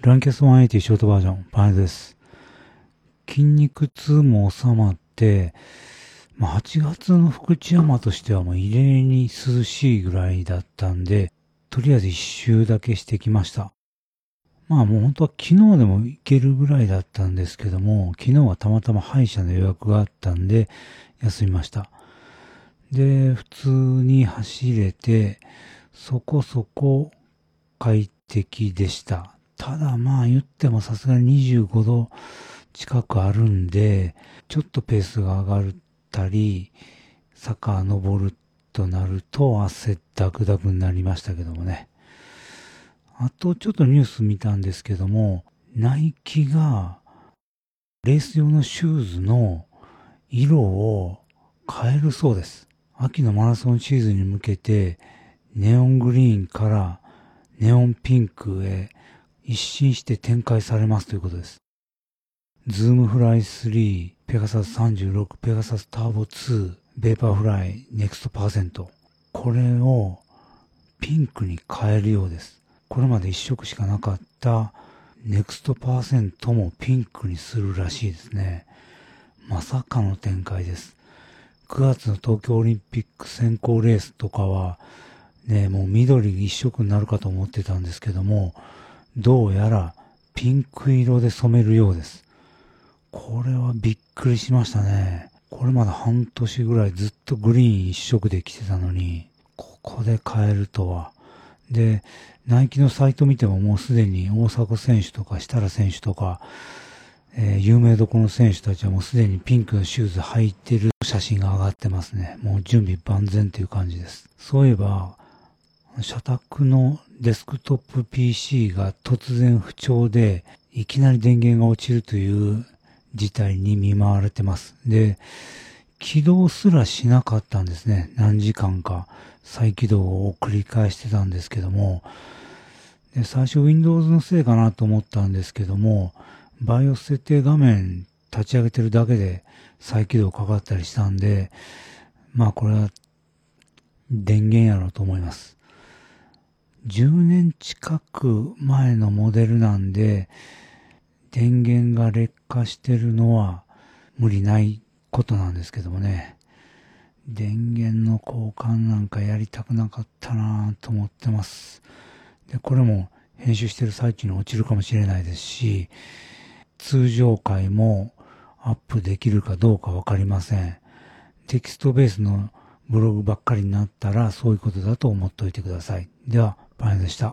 ランキャス180ショートバージョン、パネです。筋肉痛も収まって、8月の福知山としてはもう異例に涼しいぐらいだったんで、とりあえず一周だけしてきました。もう本当は昨日でも行けるぐらいだったんですけども、昨日はたまたま歯医者の予約があったんで、休みました。で、普通に走れて、そこそこ快適でした。ただ言ってもさすがに25度近くあるんで、ちょっとペースが上がったり、坂登るとなると汗ダクダクになりましたけどもね。あとちょっとニュース見たんですけども、ナイキがレース用のシューズの色を変えるそうです。秋のマラソンシーズンに向けてネオングリーンからネオンピンクへ一新して展開されますということです。ズームフライ3、ペガサス36、ペガサスターボ2、ベーパーフライ、ネクストパーセント。これをピンクに変えるようです。これまで一色しかなかったネクストパーセントもピンクにするらしいですね。まさかの展開です。9月の東京オリンピック選考レースとかはね、もう緑一色になるかと思ってたんですけども、どうやらピンク色で染めるようです。これはびっくりしましたね。これまだ半年ぐらいずっとグリーン一色で着てたのに、ここで変えるとは。で、ナイキのサイト見てももうすでに大迫選手とか設楽選手とか、有名どこの選手たちはもうすでにピンクのシューズ履いてる写真が上がってますね。もう準備万全という感じです。そういえば、社宅のデスクトップ PC が突然不調で、いきなり電源が落ちるという事態に見舞われてます。で、起動すらしなかったんですね。何時間か再起動を繰り返してたんですけども、で最初 Windows のせいかなと思ったんですけども、BIOS 設定画面立ち上げてるだけで再起動かかったりしたんで、これは電源やろうと思います。10年近く前のモデルなんで、電源が劣化してるのは無理ないことなんですけどもね。電源の交換なんかやりたくなかったなぁと思ってます。で、これも編集してる最中に落ちるかもしれないですし、通常回もアップできるかどうかわかりません。テキストベースのブログばっかりになったらそういうことだと思っておいてください。では、パネでした。